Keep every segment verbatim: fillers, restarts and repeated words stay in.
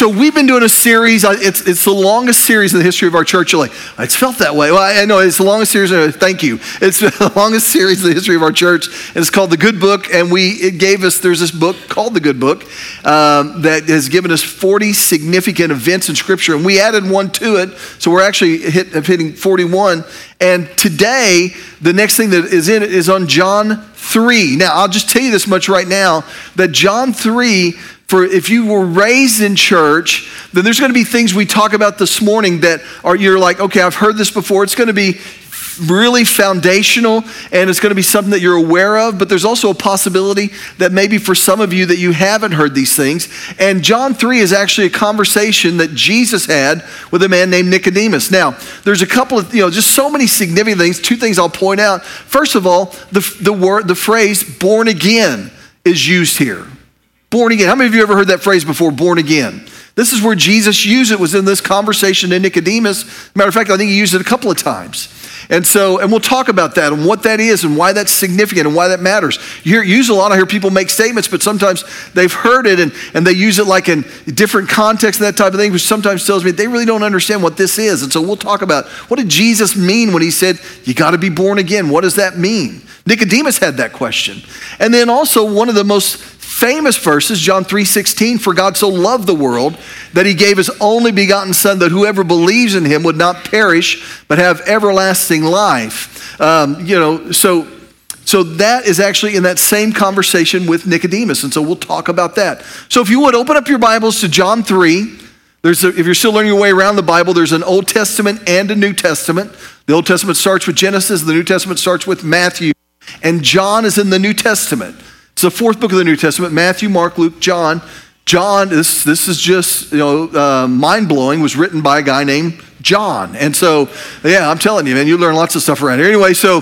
so we've been doing a series. It's it's the longest series in the history of our church. You're like, it's felt that way. Well, I know it's the longest series. Thank you. It's the longest series in the history of our church. And it's called The Good Book. And we it gave us, there's this book called The Good Book um, that has given us forty significant events in Scripture. And we added one to it. So we're actually hit, hitting forty-one. And today, the next thing that is in it is on John three. Now, I'll just tell you this much right now, that John three, for if you were raised in church, then there's going to be things we talk about this morning that are, you're like, okay, I've heard this before. It's going to be really foundational, and it's going to be something that you're aware of, but there's also a possibility that maybe for some of you that you haven't heard these things. And John three is actually a conversation that Jesus had with a man named Nicodemus. Now, there's a couple of, you know, just so many significant things. Two things I'll point out. First of all, the, the word, the phrase born again is used here. Born again. How many of you ever heard that phrase before, born again? This is where Jesus used it, was in this conversation to Nicodemus. Matter of fact, I think he used it a couple of times. And so, and we'll talk about that and what that is and why that's significant and why that matters. You hear, use a lot, I hear people make statements, but sometimes they've heard it and, and they use it like in different contexts and that type of thing, which sometimes tells me they really don't understand what this is. And so we'll talk about, what did Jesus mean when he said, you got to be born again? What does that mean? Nicodemus had that question. And then also one of the most famous verses, John three sixteen, for God so loved the world that he gave his only begotten son, that whoever believes in him would not perish, but have everlasting life. Um, you know, so, so that is actually in that same conversation with Nicodemus. And so we'll talk about that. So if you would open up your Bibles to John three, there's a, if you're still learning your way around the Bible, there's an Old Testament and a New Testament. The Old Testament starts with Genesis, the New Testament starts with Matthew, and John is in the New Testament. It's the fourth book of the New Testament, Matthew, Mark, Luke, John. John, this, this is just, you know, uh, mind-blowing, was written by a guy named John. And so, yeah, I'm telling you, man, you learn lots of stuff around here. Anyway, so,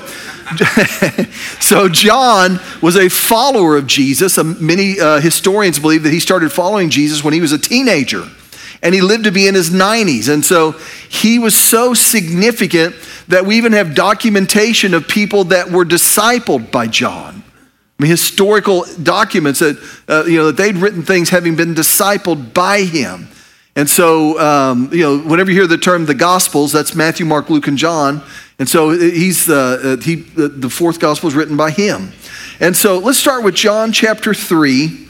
so John was a follower of Jesus. Um, many uh, historians believe that he started following Jesus when he was a teenager. And he lived to be in his nineties. And so he was so significant that we even have documentation of people that were discipled by John. I mean, historical documents that, uh, you know, that they'd written things having been discipled by him. And so, um, you know, whenever you hear the term the Gospels, that's Matthew, Mark, Luke, and John. And so he's uh, he the fourth Gospel is written by him. And so let's start with John chapter three,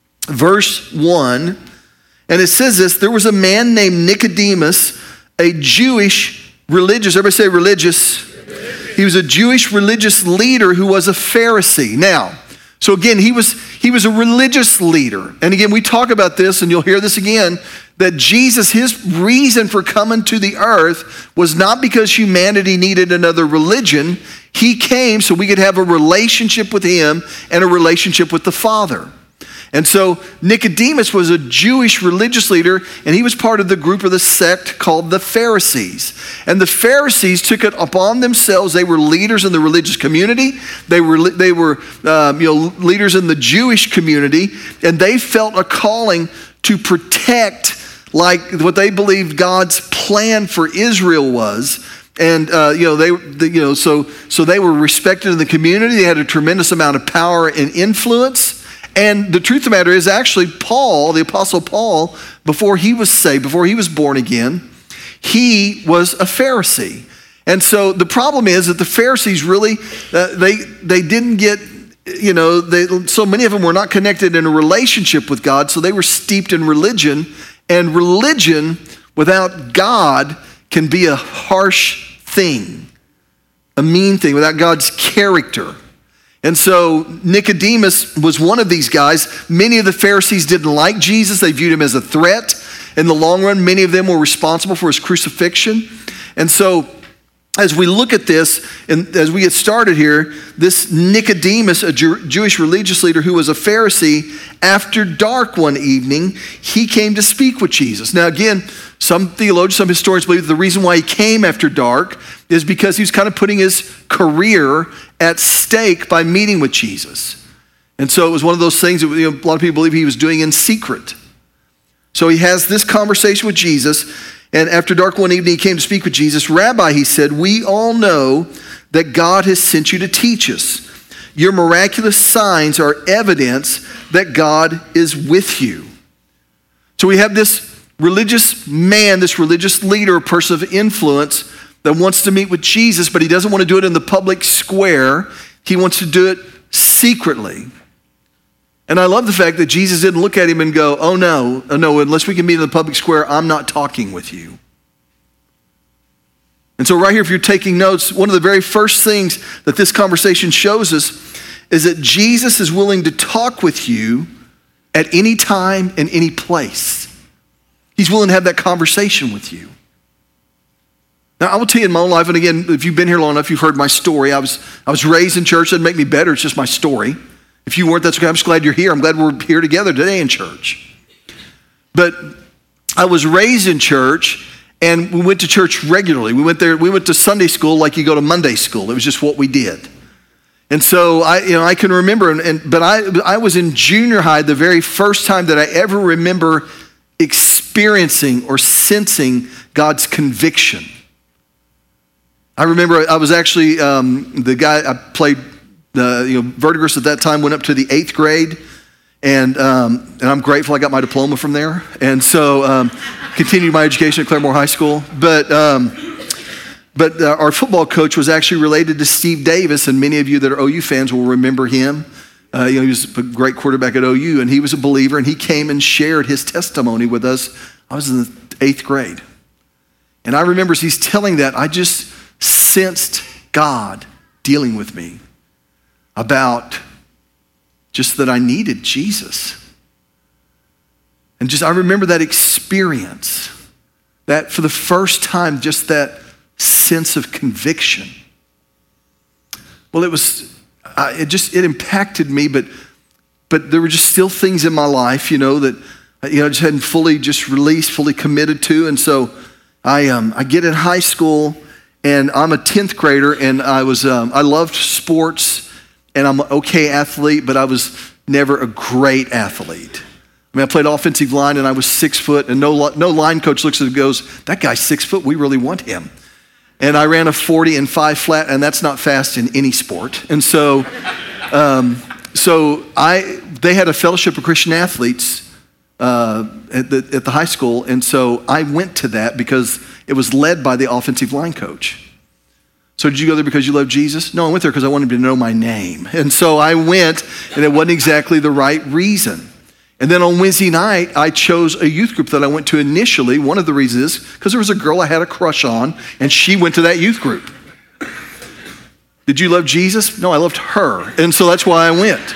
verse one. And it says this, there was a man named Nicodemus, a Jewish religious, everybody say religious. He was a Jewish religious leader who was a Pharisee. Now, so again, he was he was a religious leader. And again, we talk about this, and you'll hear this again, that Jesus, his reason for coming to the earth was not because humanity needed another religion. He came so we could have a relationship with him and a relationship with the Father. And so Nicodemus was a Jewish religious leader, and he was part of the group or the sect called the Pharisees. And the Pharisees took it upon themselves. They were leaders in the religious community. They were they were um, you know leaders in the Jewish community, and they felt a calling to protect like what they believed God's plan for Israel was. And uh, you know they, the, you know so so they were respected in the community. They had a tremendous amount of power and influence. And the truth of the matter is, actually, Paul, the Apostle Paul, before he was saved, before he was born again, he was a Pharisee. And so the problem is that the Pharisees really, uh, they they didn't get, you know, they, so many of them were not connected in a relationship with God, so they were steeped in religion. And religion without God can be a harsh thing, a mean thing, without God's character. And so Nicodemus was one of these guys. Many of the Pharisees didn't like Jesus. They viewed him as a threat. In the long run, many of them were responsible for his crucifixion. And so as we look at this, and as we get started here, this Nicodemus, a Jew- Jewish religious leader who was a Pharisee, after dark one evening, he came to speak with Jesus. Now again, some theologians, some historians believe that the reason why he came after dark is because he was kind of putting his career at stake by meeting with Jesus. And so it was one of those things that, you know, a lot of people believe he was doing in secret. So he has this conversation with Jesus, and after dark one evening he came to speak with Jesus. Rabbi, he said, we all know that God has sent you to teach us. Your miraculous signs are evidence that God is with you. So we have this religious man, this religious leader, a person of influence that wants to meet with Jesus, but he doesn't want to do it in the public square. He wants to do it secretly. And I love the fact that Jesus didn't look at him and go, oh no, oh no, unless we can meet in the public square, I'm not talking with you. And so right here, if you're taking notes, one of the very first things that this conversation shows us is that Jesus is willing to talk with you at any time and any place. He's willing to have that conversation with you. Now, I will tell you in my own life, and again, if you've been here long enough, you've heard my story. I was, I was raised in church. It doesn't make me better. It's just my story. If you weren't, that's okay. I'm just glad you're here. I'm glad we're here together today in church. But I was raised in church, and we went to church regularly. We went there. We went to Sunday school like you go to Monday school. It was just what we did. And so I, you know, I can remember, and, and but I, I was in junior high the very first time that I ever remember experiencing or sensing God's conviction. I remember I was actually um, the guy I played. Uh, you know, Verdigris at that time went up to the eighth grade, and um, and I'm grateful I got my diploma from there, and so um, continued my education at Claremore High School. But um, but uh, our football coach was actually related to Steve Davis, and many of you that are O U fans will remember him. Uh, you know, he was a great quarterback at O U, and he was a believer, and he came and shared his testimony with us. I was in the eighth grade, and I remember as he's telling that, I just sensed God dealing with me about just that I needed Jesus. And just, I remember that experience, that for the first time, just that sense of conviction. Well, it was, uh, it just, it impacted me, but, but there were just still things in my life, you know, that, you know, I just hadn't fully just released, fully committed to. And so I, um, I get in high school, and I'm a tenth grader, and I was, um, I loved sports, and I'm an okay athlete, but I was never a great athlete. I mean, I played offensive line, and I was six foot, and no, no line coach looks at it and goes, that guy's six foot, we really want him. And I ran a forty and five flat, and that's not fast in any sport. And so, um, so I, they had a fellowship of Christian athletes uh, at, the, at the high school, and so I went to that because it was led by the offensive line coach. So did you go there because you love Jesus? No, I went there because I wanted to know my name. And so I went, and it wasn't exactly the right reason. And then on Wednesday night, I chose a youth group that I went to initially. One of the reasons is because there was a girl I had a crush on, and she went to that youth group. Did you love Jesus? No, I loved her. And so that's why I went.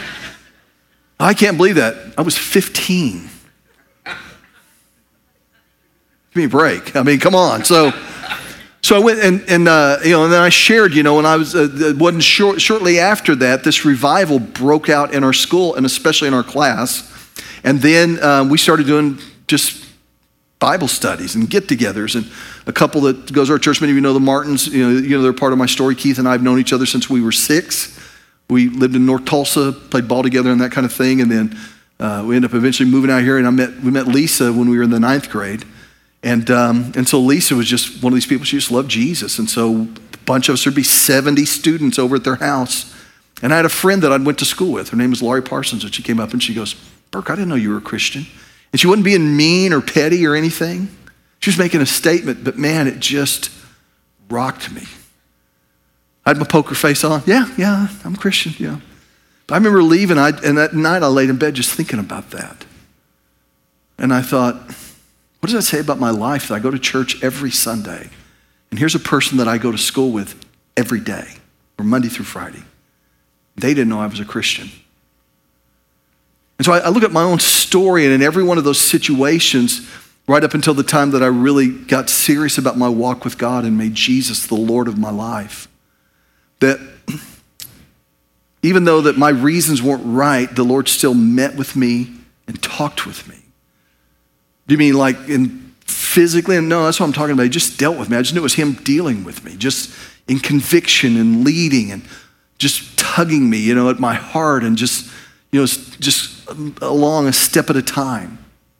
I can't believe that. I was fifteen. Give me a break. I mean, come on. So... So I went and, and uh, you know, and then I shared, you know, and I was, uh, it wasn't short, shortly after that, this revival broke out in our school and especially in our class. And then um, we started doing just Bible studies and get-togethers. And a couple that goes to our church, many of you know the Martins, you know, you know, they're part of my story. Keith and I have known each other since we were six. We lived in North Tulsa, played ball together and that kind of thing. And then uh, we ended up eventually moving out here, and I met, we met Lisa when we were in the ninth grade. And um, and so Lisa was just one of these people, she just loved Jesus. And so a bunch of us, there'd be seventy students over at their house. And I had a friend that I went to school with. Her name was Laurie Parsons. And she came up and she goes, Burke, I didn't know you were a Christian. And she wasn't being mean or petty or anything. She was making a statement, but man, it just rocked me. I had my poker face on. Yeah, yeah, I'm a Christian, yeah. But I remember leaving, I, and that night I laid in bed just thinking about that. And I thought, what does that say about my life that I go to church every Sunday? And here's a person that I go to school with every day, or Monday through Friday. They didn't know I was a Christian. And so I, I look at my own story, and in every one of those situations, right up until the time that I really got serious about my walk with God and made Jesus the Lord of my life, that even though that my reasons weren't right, the Lord still met with me and talked with me. Do you mean like in physically? No, that's what I'm talking about. He just dealt with me. I just knew it was him dealing with me, just in conviction and leading and just tugging me, you know, at my heart and just, you know, just along a step at a time.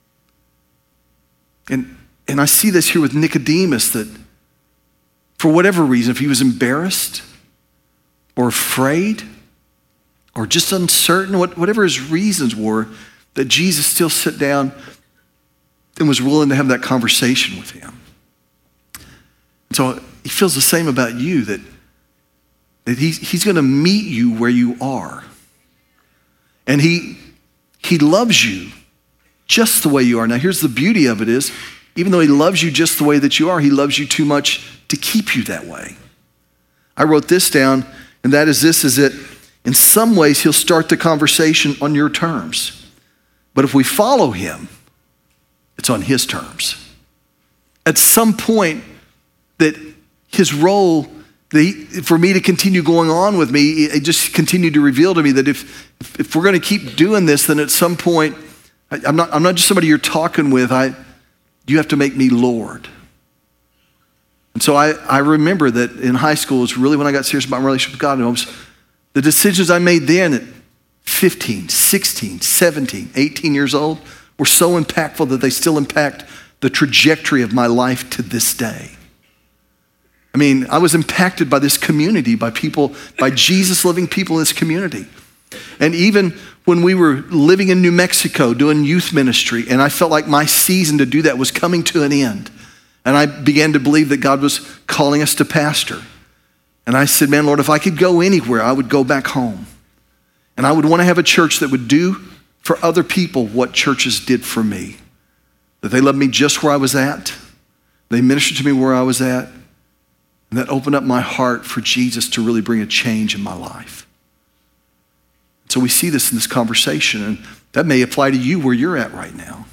And and I see this here with Nicodemus, that for whatever reason, if he was embarrassed or afraid or just uncertain, whatever his reasons were, that Jesus still sat down and was willing to have that conversation with him. And so he feels the same about you, that, that he's, he's going to meet you where you are. And he, he loves you just the way you are. Now, here's the beauty of it is, even though he loves you just the way that you are, he loves you too much to keep you that way. I wrote this down, and that is this, is that in some ways he'll start the conversation on your terms. But if we follow him, it's on his terms. At some point, that his role, that he, for me to continue going on with me, it just continued to reveal to me that if if we're going to keep doing this, then at some point, I, I'm not I'm not just somebody you're talking with. I you have to make me Lord. And so I, I remember that in high school is really when I got serious about my relationship with God. And it was the decisions I made then at fifteen, sixteen, seventeen, eighteen years old were so impactful that they still impact the trajectory of my life to this day. I mean, I was impacted by this community, by people, by Jesus living people in this community. And even when we were living in New Mexico doing youth ministry, and I felt like my season to do that was coming to an end. And I began to believe that God was calling us to pastor. And I said, man, Lord, if I could go anywhere, I would go back home. And I would want to have a church that would do for other people what churches did for me. That they loved me just where I was at. They ministered to me where I was at. And that opened up my heart for Jesus to really bring a change in my life. So we see this in this conversation, and that may apply to you where you're at right now.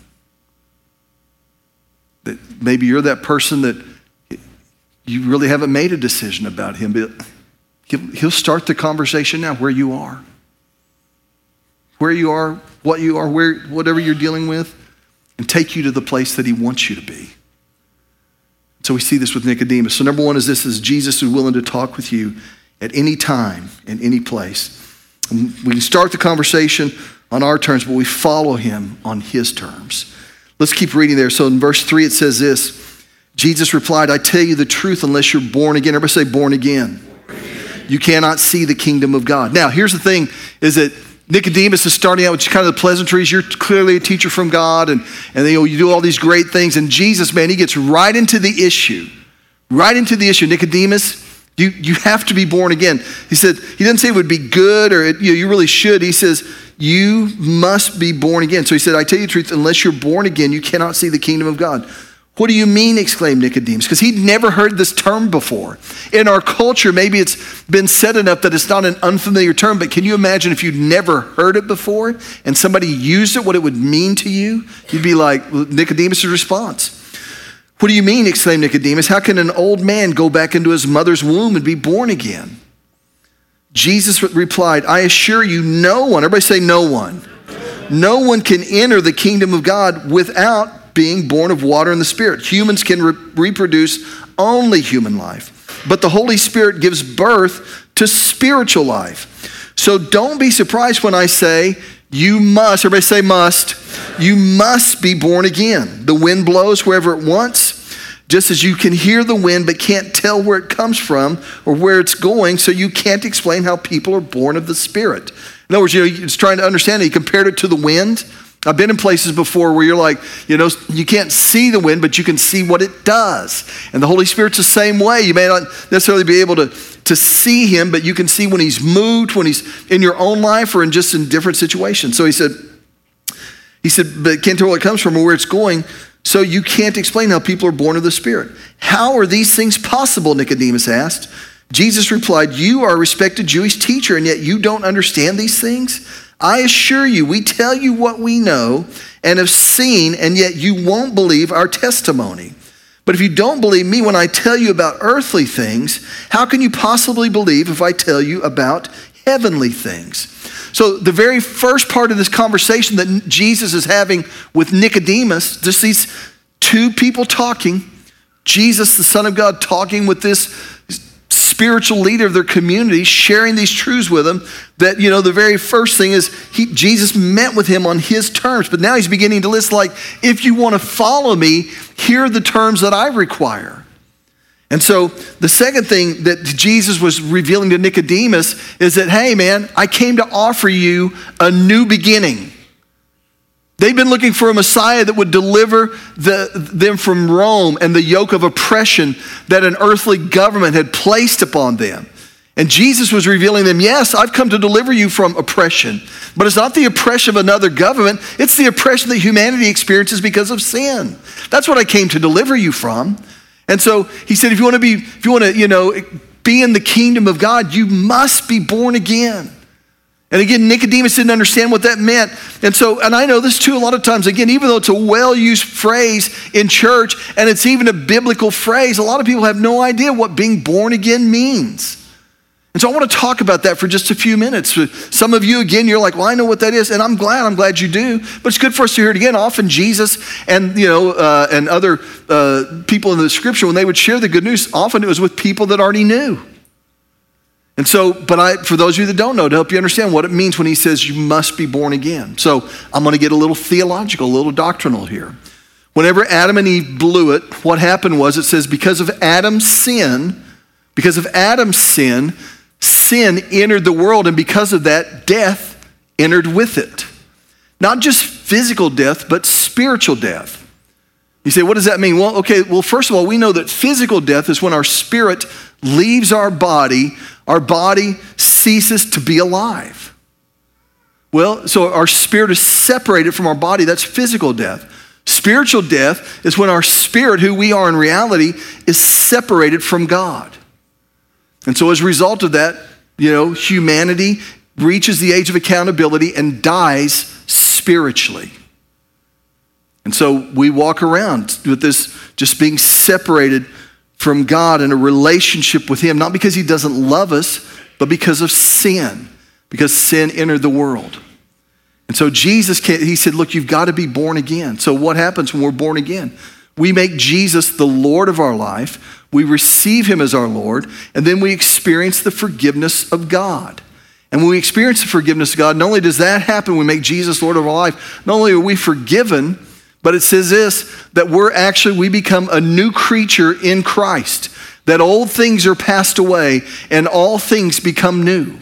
That maybe you're that person that you really haven't made a decision about him, but he'll, he'll start the conversation now where you are. Where you are, what you are, where whatever you're dealing with, and take you to the place that he wants you to be. So we see this with Nicodemus. So number one is this, is Jesus is willing to talk with you at any time, in any place. And we can start the conversation on our terms, but we follow him on his terms. Let's keep reading there. So in verse three, it says this, Jesus replied, I tell you the truth, unless you're born again. Everybody say born again. Born again. You cannot see the kingdom of God. Now, here's the thing, is that Nicodemus is starting out with kind of the pleasantries. You're clearly a teacher from God, and, and you know, you do all these great things. And Jesus, man, he gets right into the issue. Right into the issue. Nicodemus, you, you have to be born again. He said, he doesn't say it would be good or it, you know, you really should. He says, you must be born again. So he said, I tell you the truth, unless you're born again, you cannot see the kingdom of God. What do you mean, exclaimed Nicodemus? Because he'd never heard this term before. In our culture, maybe it's been said enough that it's not an unfamiliar term, but can you imagine if you'd never heard it before and somebody used it, what it would mean to you? You'd be like Nicodemus' response. What do you mean, exclaimed Nicodemus? How can an old man go back into his mother's womb and be born again? Jesus replied, I assure you, no one, everybody say no one. No one can enter the kingdom of God without being born of water and the Spirit. Humans can re- reproduce only human life, but the Holy Spirit gives birth to spiritual life. So don't be surprised when I say you must, everybody say must, you must be born again. The wind blows wherever it wants, just as you can hear the wind but can't tell where it comes from or where it's going, so you can't explain how people are born of the Spirit. In other words, you know, it's trying to understand it. He compared it to the wind. I've been in places before where you're like, you know, you can't see the wind, but you can see what it does. And the Holy Spirit's the same way. You may not necessarily be able to, to see him, but you can see when he's moved, when he's in your own life or in just in different situations. So he said, he said, but can't tell where it comes from or where it's going, so you can't explain how people are born of the Spirit. How are these things possible, Nicodemus asked. Jesus replied, you are a respected Jewish teacher, and yet you don't understand these things? I assure you, we tell you what we know and have seen, and yet you won't believe our testimony. But if you don't believe me when I tell you about earthly things, how can you possibly believe if I tell you about heavenly things? So the very first part of this conversation that Jesus is having with Nicodemus, just these two people talking, Jesus, the Son of God, talking with this spiritual leader of their community, sharing these truths with them, that, you know, the very first thing is he, Jesus met with him on his terms, but now he's beginning to list like, if you want to follow me, here are the terms that I require. And so the second thing that Jesus was revealing to Nicodemus is that, hey man, I came to offer you a new beginning. They'd been looking for a Messiah that would deliver the, them from Rome and the yoke of oppression that an earthly government had placed upon them. And Jesus was revealing them, yes, I've come to deliver you from oppression. But it's not the oppression of another government. It's the oppression that humanity experiences because of sin. That's what I came to deliver you from. And so he said, if you want to be, if you want to, you know, be in the kingdom of God, you must be born again. And again, Nicodemus didn't understand what that meant. And so, and I know this too a lot of times, again, even though it's a well-used phrase in church, and it's even a biblical phrase, a lot of people have no idea what being born again means. And so I want to talk about that for just a few minutes. Some of you, again, you're like, well, I know what that is, and I'm glad, I'm glad you do. But it's good for us to hear it again. Often Jesus and, you know, uh, and other uh, people in the scripture, when they would share the good news, often it was with people that already knew. And so, but I, for those of you that don't know, to help you understand what it means when he says you must be born again. So I'm going to get a little theological, a little doctrinal here. Whenever Adam and Eve blew it, what happened was, it says because of Adam's sin, because of Adam's sin, sin entered the world, and because of that, death entered with it. Not just physical death, but spiritual death. You say, what does that mean? Well, okay, well, first of all, we know that physical death is when our spirit leaves our body, our body ceases to be alive. Well, so our spirit is separated from our body. That's physical death. Spiritual death is when our spirit, who we are in reality, is separated from God. And so as a result of that, you know, humanity reaches the age of accountability and dies spiritually. And so we walk around with this just being separated from God in a relationship with him, not because he doesn't love us, but because of sin, because sin entered the world. And so Jesus, he said, look, you've got to be born again. So what happens when we're born again? We make Jesus the Lord of our life. We receive him as our Lord, and then we experience the forgiveness of God. And when we experience the forgiveness of God, not only does that happen, we make Jesus Lord of our life, not only are we forgiven, but it says this, that we're actually, we become a new creature in Christ, that old things are passed away and all things become new.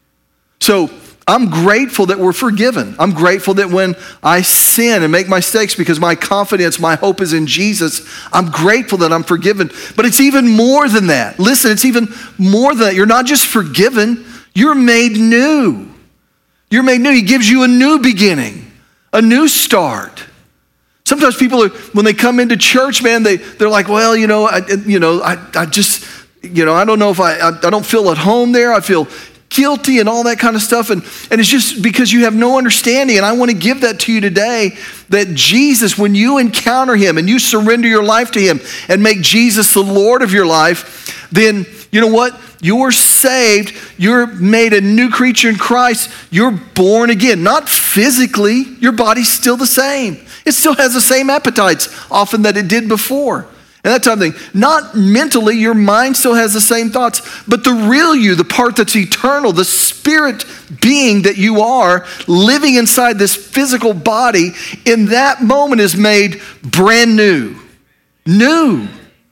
So I'm grateful that we're forgiven. I'm grateful that when I sin and make mistakes, because my confidence, my hope is in Jesus, I'm grateful that I'm forgiven. But it's even more than that. Listen, it's even more than that. You're not just forgiven, you're made new. You're made new. He gives you a new beginning, a new start. Sometimes people are, when they come into church, man, they, they're like, well, you know, I, you know, I, I just, you know, I don't know if I, I, I don't feel at home there. I feel guilty and all that kind of stuff. And, and it's just because you have no understanding. And I want to give that to you today, that Jesus, when you encounter him and you surrender your life to him and make Jesus the Lord of your life, then you know what? You're saved. You're made a new creature in Christ. You're born again. Not physically. Your body's still the same. It still has the same appetites often that it did before. And that type of thing. Not mentally, your mind still has the same thoughts. But the real you, the part that's eternal, the spirit being that you are living inside this physical body, in that moment is made brand new. New.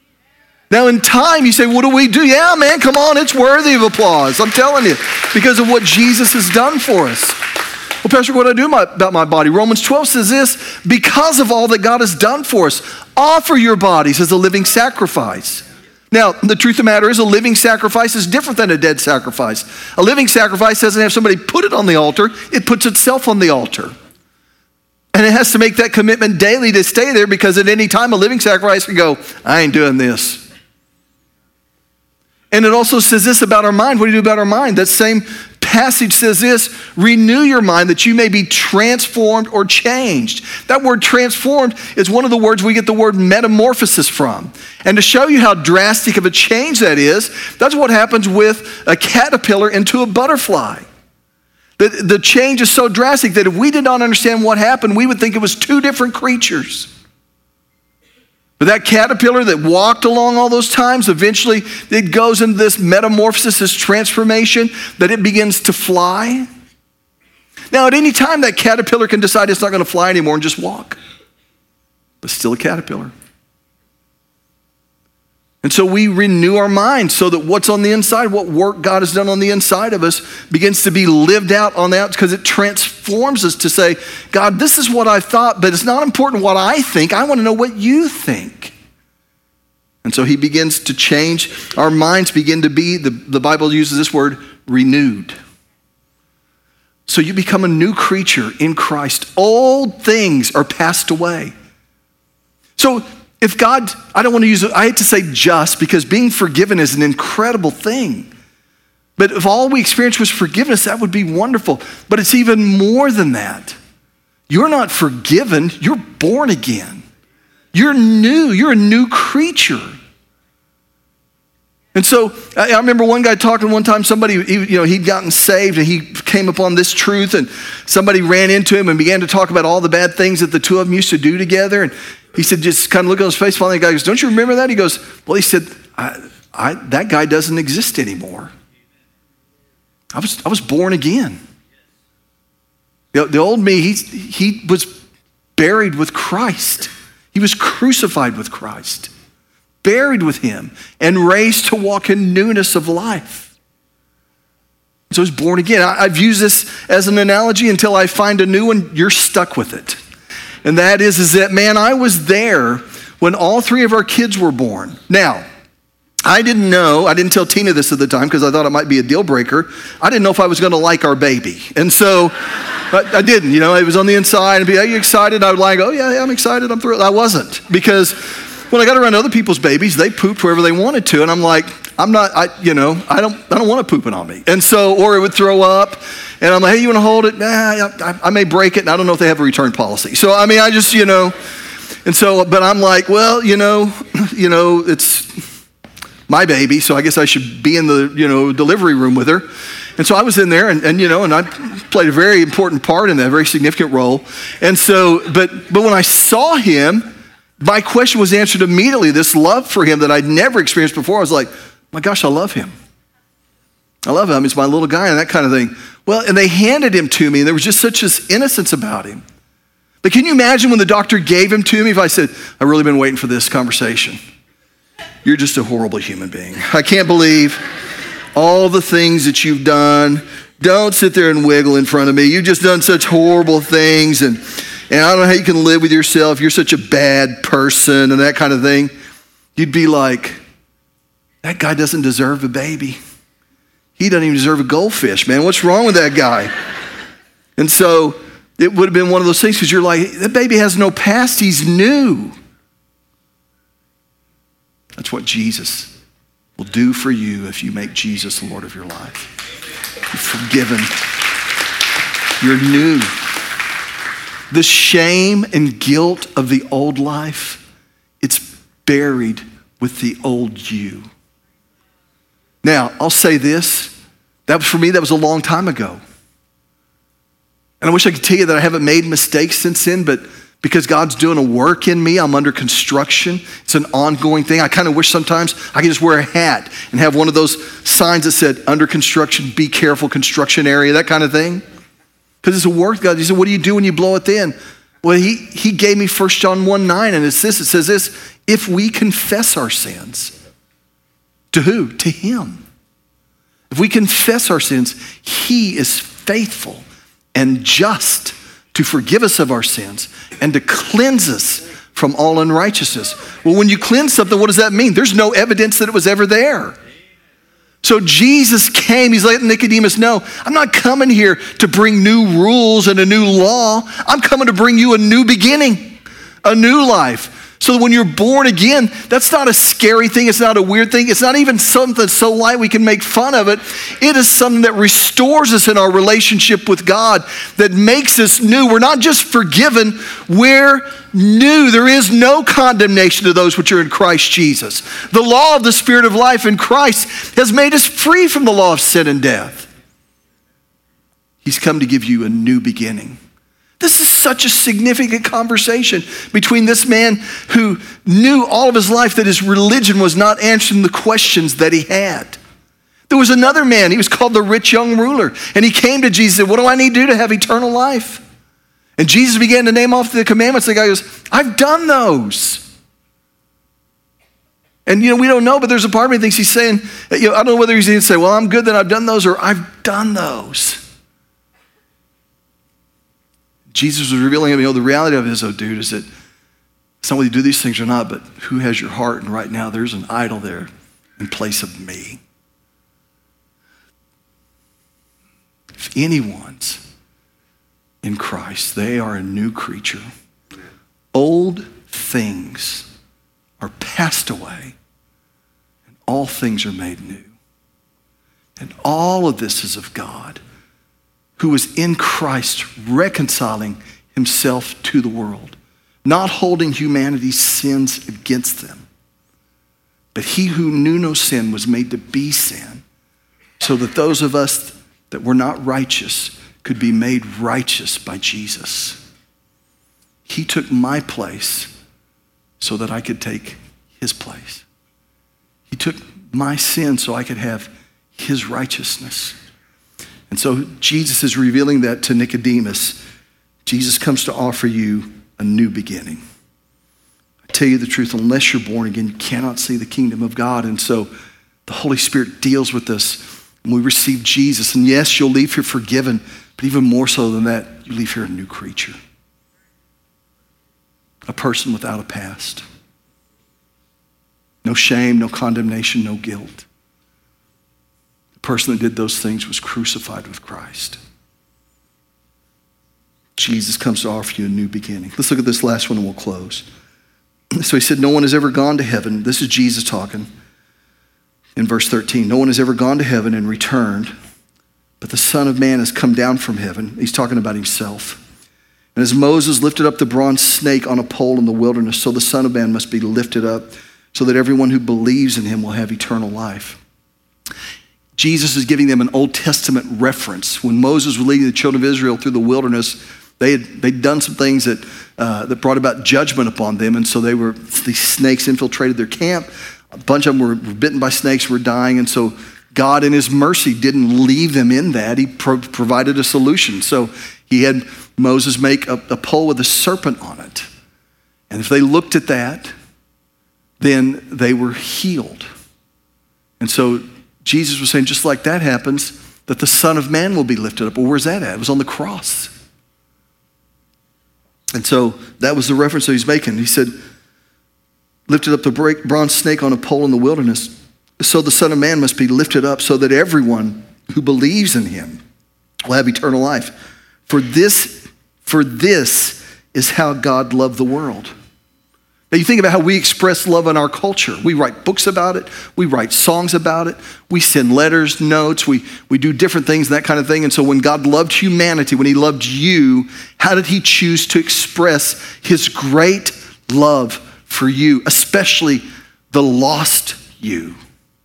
Now in time, you say, what do we do? Yeah, man, come on, it's worthy of applause. I'm telling you, because of what Jesus has done for us. Well, Pastor, what do I do my, about my body? Romans twelve says this, because of all that God has done for us, offer your bodies as a living sacrifice. Now, the truth of the matter is a living sacrifice is different than a dead sacrifice. A living sacrifice doesn't have somebody put it on the altar. It puts itself on the altar. And it has to make that commitment daily to stay there, because at any time a living sacrifice can go, I ain't doing this. And it also says this about our mind. What do you do about our mind? That same passage says this, renew your mind that you may be transformed or changed. That word transformed is one of the words we get the word metamorphosis from. And to show you how drastic of a change that is, that's what happens with a caterpillar into a butterfly. The, the change is so drastic that if we did not understand what happened, we would think it was two different creatures. But that caterpillar that walked along all those times, eventually it goes into this metamorphosis, this transformation, that it begins to fly. Now, at any time, that caterpillar can decide it's not going to fly anymore and just walk. But still a caterpillar. And so we renew our minds so that what's on the inside, what work God has done on the inside of us, begins to be lived out on the outside, because it transforms us to say, God, this is what I thought, but it's not important what I think. I want to know what you think. And so he begins to change. Our minds begin to be, the, the Bible uses this word, renewed. So you become a new creature in Christ. Old things are passed away. So if God, I don't want to use it, I hate to say just, because being forgiven is an incredible thing. But if all we experience was forgiveness, that would be wonderful. But it's even more than that. You're not forgiven, you're born again. You're new, you're a new creature. And so I remember one guy talking one time, somebody, he, you know, he'd gotten saved and he came upon this truth, and somebody ran into him and began to talk about all the bad things that the two of them used to do together. And he said, just kind of look on his face. Finally, the guy goes, don't you remember that? He goes, well, he said, I, I, that guy doesn't exist anymore. I was, I was born again. The, the old me, he, he was buried with Christ. He was crucified with Christ, buried with him, and raised to walk in newness of life. So he's born again. I, I've used this as an analogy until I find a new one. You're stuck with it. And that is, is that, man, I was there when all three of our kids were born. Now, I didn't know, I didn't tell Tina this at the time because I thought it might be a deal breaker. I didn't know if I was going to like our baby. And so I, I didn't, you know, it was on the inside. And be, are you excited? I would like, oh yeah, yeah, I'm excited, I'm thrilled. I wasn't, because when I got around other people's babies, they pooped wherever they wanted to. And I'm like, I'm not, I, you know, I don't, I don't want it pooping on me. And so, or it would throw up. And I'm like, hey, you want to hold it? Nah, I, I may break it. And I don't know if they have a return policy. So, I mean, I just, you know, and so, but I'm like, well, you know, you know, it's my baby. So I guess I should be in the, you know, delivery room with her. And so I was in there and, and, you know, and I played a very important part in that, a very significant role. And so, but, but when I saw him, my question was answered immediately. This love for him that I'd never experienced before. I was like, my gosh, I love him. I love him. He's my little guy and that kind of thing. Well, and they handed him to me, and there was just such this innocence about him. But can you imagine when the doctor gave him to me, if I said, I've really been waiting for this conversation. You're just a horrible human being. I can't believe all the things that you've done. Don't sit there and wiggle in front of me. You've just done such horrible things, and, and I don't know how you can live with yourself. You're such a bad person and that kind of thing. You'd be like, that guy doesn't deserve a baby. He doesn't even deserve a goldfish, man. What's wrong with that guy? And so it would have been one of those things, because you're like, that baby has no past. He's new. That's what Jesus will do for you if you make Jesus the Lord of your life. You're forgiven. You're new. The shame and guilt of the old life, it's buried with the old you. Now, I'll say this. That was, for me, that was a long time ago. And I wish I could tell you that I haven't made mistakes since then, but because God's doing a work in me, I'm under construction. It's an ongoing thing. I kind of wish sometimes I could just wear a hat and have one of those signs that said, under construction, be careful, construction area, that kind of thing. Because it's a work, God. He said, what do you do when you blow it then? Well, he, he gave me First John one nine, and it's this, it says this, if we confess our sins, to who? To him. If we confess our sins, he is faithful and just to forgive us of our sins and to cleanse us from all unrighteousness. Well, when you cleanse something, what does that mean? There's no evidence that it was ever there. So Jesus came, he's letting Nicodemus know, I'm not coming here to bring new rules and a new law. I'm coming to bring you a new beginning, a new life. So that when you're born again, that's not a scary thing. It's not a weird thing. It's not even something so light we can make fun of it. It is something that restores us in our relationship with God, that makes us new. We're not just forgiven, we're new. There is no condemnation to those which are in Christ Jesus. The law of the Spirit of life in Christ has made us free from the law of sin and death. He's come to give you a new beginning. This is such a significant conversation between this man who knew all of his life that his religion was not answering the questions that he had. There was another man, he was called the rich young ruler, and he came to Jesus and said, what do I need to do to have eternal life? And Jesus began to name off the commandments. The guy goes, I've done those. And, you know, we don't know, but there's a part of me that thinks he's saying, you know, I don't know whether he's going to say, well, I'm good that I've done those, or I've done those. Jesus was revealing, you know, the reality of it is, oh, dude, is that it's not whether you do these things or not, but who has your heart? And right now there's an idol there in place of me. If anyone's in Christ, they are a new creature. Old things are passed away, and all things are made new. And all of this is of God, who was in Christ reconciling himself to the world, not holding humanity's sins against them. But he who knew no sin was made to be sin, so that those of us that were not righteous could be made righteous by Jesus. He took my place so that I could take his place. He took my sin so I could have his righteousness. And so Jesus is revealing that to Nicodemus. Jesus comes to offer you a new beginning. I tell you the truth, unless you're born again, you cannot see the kingdom of God. And so the Holy Spirit deals with us when we receive Jesus. And yes, you'll leave here forgiven, but even more so than that, you leave here a new creature. A person without a past. No shame, no condemnation, no guilt. The person that did those things was crucified with Christ. Jesus comes to offer you a new beginning. Let's look at this last one and we'll close. So he said, no one has ever gone to heaven. This is Jesus talking in verse thirteen. No one has ever gone to heaven and returned, but the Son of Man has come down from heaven. He's talking about himself. And as Moses lifted up the bronze snake on a pole in the wilderness, so the Son of Man must be lifted up, so that everyone who believes in him will have eternal life. Jesus is giving them an Old Testament reference. When Moses was leading the children of Israel through the wilderness, they had they'd done some things that uh, that brought about judgment upon them, and so they were these snakes infiltrated their camp. A bunch of them were bitten by snakes, were dying, and so God in his mercy didn't leave them in that. He pro- provided a solution. So he had Moses make a, a pole with a serpent on it. And if they looked at that, then they were healed. And so Jesus was saying, just like that happens, that the Son of Man will be lifted up. Well, where's that at? It was on the cross. And so that was the reference that he's making. He said, lifted up the bronze snake on a pole in the wilderness. So the Son of Man must be lifted up so that everyone who believes in him will have eternal life. For this, for this is how God loved the world. Now you think about how we express love in our culture. We write books about it. We write songs about it. We send letters, notes. We, we do different things, that kind of thing. And so when God loved humanity, when he loved you, how did he choose to express his great love for you, especially the lost you?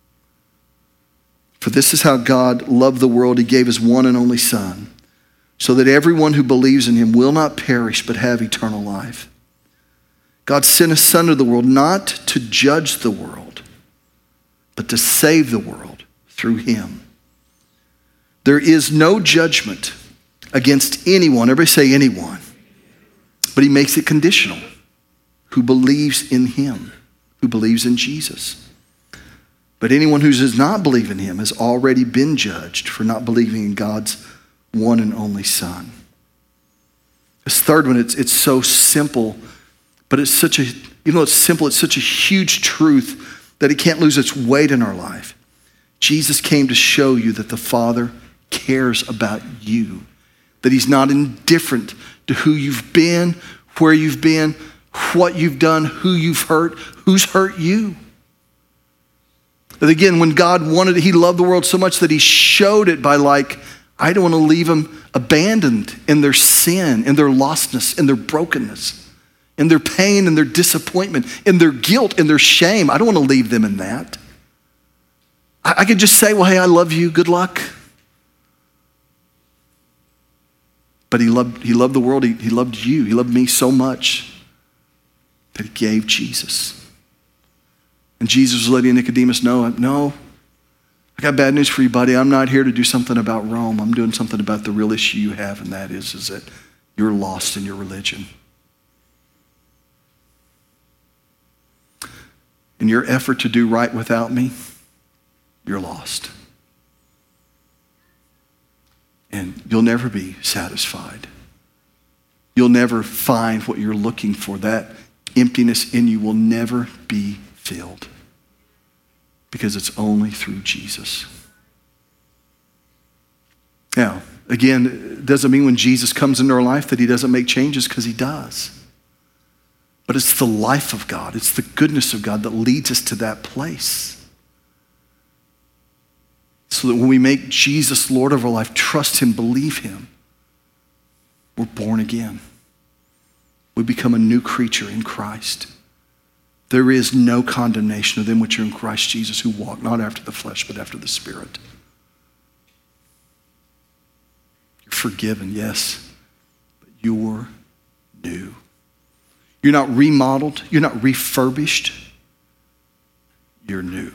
For this is how God loved the world. He gave his one and only Son, so that everyone who believes in him will not perish but have eternal life. God sent his Son to the world not to judge the world, but to save the world through him. There is no judgment against anyone. Everybody say anyone. But he makes it conditional. Who believes in him, who believes in Jesus. But anyone who does not believe in him has already been judged for not believing in God's one and only Son. This third one, it's, it's so simple, but it's such a, even though it's simple, it's such a huge truth that it can't lose its weight in our life. Jesus came to show you that the Father cares about you, that he's not indifferent to who you've been, where you've been, what you've done, who you've hurt, who's hurt you. But again, when God wanted it, he loved the world so much that he showed it by like, I don't want to leave them abandoned in their sin, in their lostness, in their brokenness, in their pain, in their disappointment, in their guilt, in their shame. I don't want to leave them in that. I, I could just say, well, hey, I love you, good luck. But he loved, he loved the world, he, he loved you, he loved me so much that he gave Jesus. And Jesus was letting Nicodemus know, no, I got bad news for you, buddy. I'm not here to do something about Rome. I'm doing something about the real issue you have, and that is, is that you're lost in your religion. in your effort to do right without me, you're lost. And you'll never be satisfied. You'll never find what you're looking for. That emptiness in you will never be filled because it's only through Jesus. Now, again, it doesn't mean when Jesus comes into our life that he doesn't make changes, because he does. But it's the life of God, it's the goodness of God that leads us to that place. So that when we make Jesus Lord of our life, trust him, believe him, we're born again. We become a new creature in Christ. There is no condemnation of them which are in Christ Jesus, who walk not after the flesh, but after the Spirit. You're forgiven, yes, but you're new. You're not remodeled. You're not refurbished. You're new.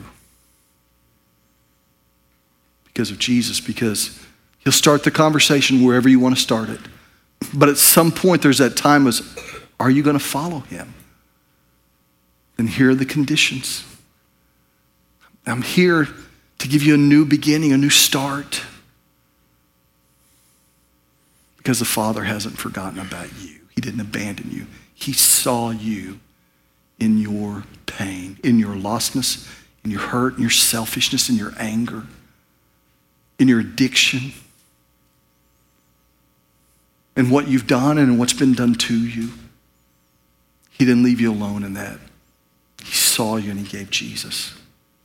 Because of Jesus, because he'll start the conversation wherever you want to start it. But at some point there's that time as, are you going to follow him? And here are the conditions. I'm here to give you a new beginning, a new start. Because the Father hasn't forgotten about you. He didn't abandon you. He saw you in your pain, in your lostness, in your hurt, in your selfishness, in your anger, in your addiction, and what you've done and what's been done to you. He didn't leave you alone in that. He saw you and he gave Jesus.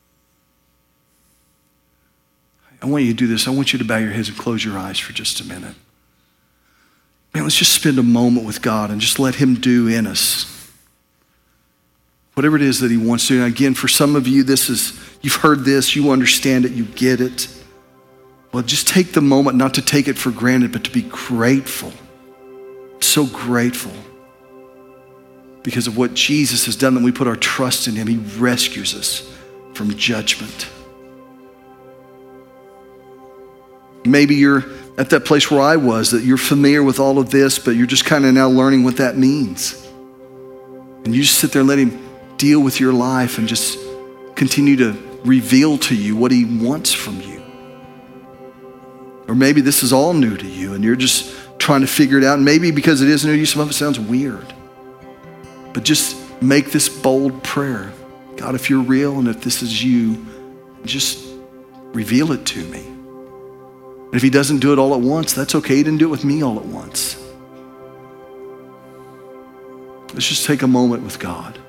I want you to do this. I want you to bow your heads and close your eyes for just a minute. Man, let's just spend a moment with God and just let him do in us whatever it is that he wants to. And again, for some of you, this is, you've heard this, you understand it, you get it. Well, just take the moment not to take it for granted, but to be grateful. So grateful because of what Jesus has done, that we put our trust in him. He rescues us from judgment. Maybe you're at that place where I was, that you're familiar with all of this, but you're just kind of now learning what that means. And you just sit there and let him deal with your life and just continue to reveal to you what he wants from you. Or maybe this is all new to you and you're just trying to figure it out. And maybe because it is new to you, some of it sounds weird. But just make this bold prayer. God, if you're real and if this is you, just reveal it to me. And if he doesn't do it all at once, that's okay. He didn't do it with me all at once. Let's just take a moment with God.